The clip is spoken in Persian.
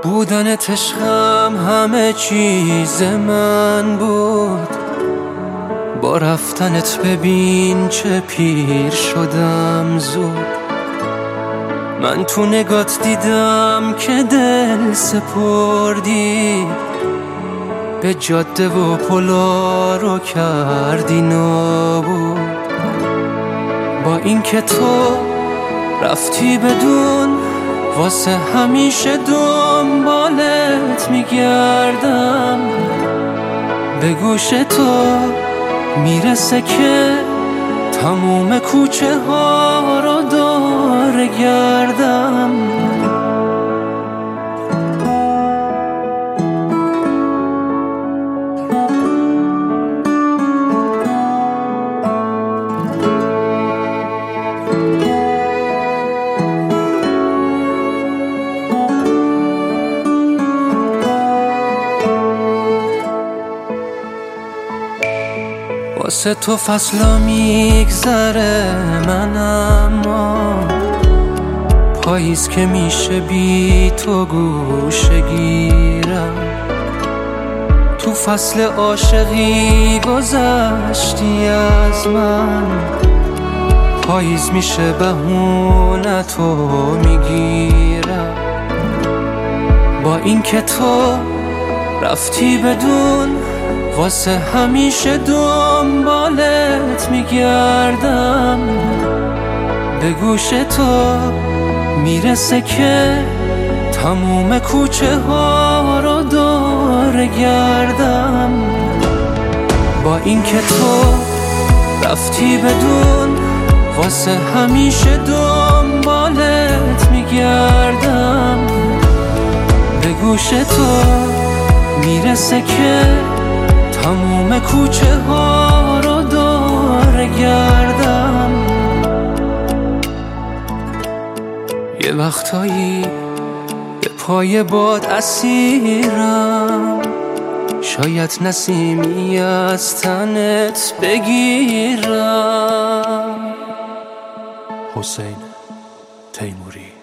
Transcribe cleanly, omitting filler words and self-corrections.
بودنت عشقم همه چیز من بود، با رفتنت ببین چه پیر شدم زود. من تو نگات دیدم که دل سپردی، به جاده و پلا رو کردی نابود. با این که تو رفتی بدون، واسه همیشه دنبالت میگردم. به گوش تو میرسه که تموم کوچه ها رو دور گردم. واسه تو فصلا میگذره من، اما پاییز که میشه بی تو گوشه گیرم. تو فصل عاشقی گذشتی از من، پاییز میشه بهونتو میگیرم. با این که تو رفتی بدون، واسه همیشه دنبالت میگردم. به گوش تو میرسه که تموم کوچه ها رو دور گردم. با این که تو رفتی بدون، واسه همیشه دنبالت میگردم. به گوش تو میرسه که تموم کوچه ها رو دور گردم. یه وقتایی به پای باد اسیرم، شاید نسیمی از تنت بگیرم. حسین تیموری.